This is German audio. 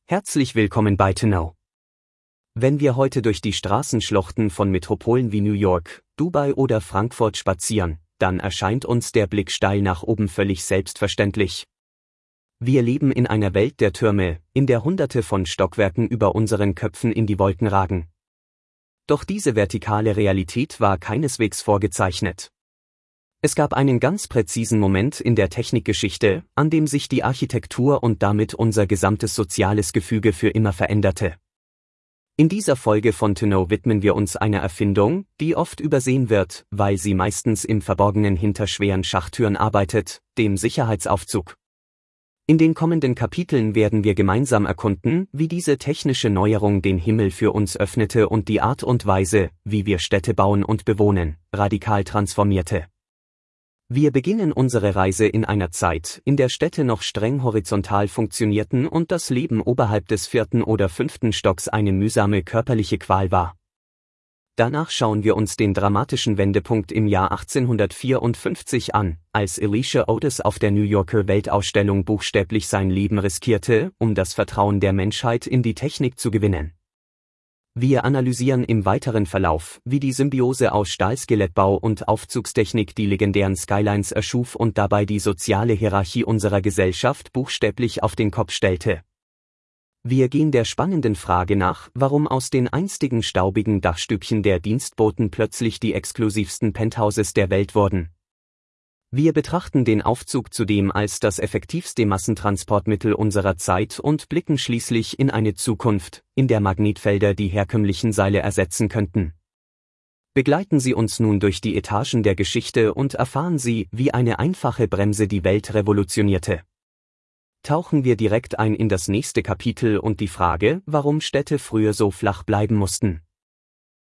Herzlich willkommen bei ToKnow. Wenn wir heute durch die Straßenschluchten von Metropolen wie New York, Dubai oder Frankfurt spazieren, dann erscheint uns der Blick steil nach oben völlig selbstverständlich. Wir leben in einer Welt der Türme, in der Hunderte von Stockwerken über unseren Köpfen in die Wolken ragen. Doch diese vertikale Realität war keineswegs vorgezeichnet. Es gab einen ganz präzisen Moment in der Technikgeschichte, an dem sich die Architektur und damit unser gesamtes soziales Gefüge für immer veränderte. In dieser Folge von ToKnow widmen wir uns einer Erfindung, die oft übersehen wird, weil sie meistens im Verborgenen hinter schweren Schachttüren arbeitet, dem Sicherheitsaufzug. In den kommenden Kapiteln werden wir gemeinsam erkunden, wie diese technische Neuerung den Himmel für uns öffnete und die Art und Weise, wie wir Städte bauen und bewohnen, radikal transformierte. Wir beginnen unsere Reise in einer Zeit, in der Städte noch streng horizontal funktionierten und das Leben oberhalb des 4. oder 5. Stocks eine mühsame körperliche Qual war. Danach schauen wir uns den dramatischen Wendepunkt im Jahr 1854 an, als Elisha Otis auf der New Yorker Weltausstellung buchstäblich sein Leben riskierte, um das Vertrauen der Menschheit in die Technik zu gewinnen. Wir analysieren im weiteren Verlauf, wie die Symbiose aus Stahlskelettbau und Aufzugstechnik die legendären Skylines erschuf und dabei die soziale Hierarchie unserer Gesellschaft buchstäblich auf den Kopf stellte. Wir gehen der spannenden Frage nach, warum aus den einstigen staubigen Dachstübchen der Dienstboten plötzlich die exklusivsten Penthouses der Welt wurden. Wir betrachten den Aufzug zudem als das effektivste Massentransportmittel unserer Zeit und blicken schließlich in eine Zukunft, in der Magnetfelder die herkömmlichen Seile ersetzen könnten. Begleiten Sie uns nun durch die Etagen der Geschichte und erfahren Sie, wie eine einfache Bremse die Welt revolutionierte. Tauchen wir direkt ein in das nächste Kapitel und die Frage, warum Städte früher so flach bleiben mussten.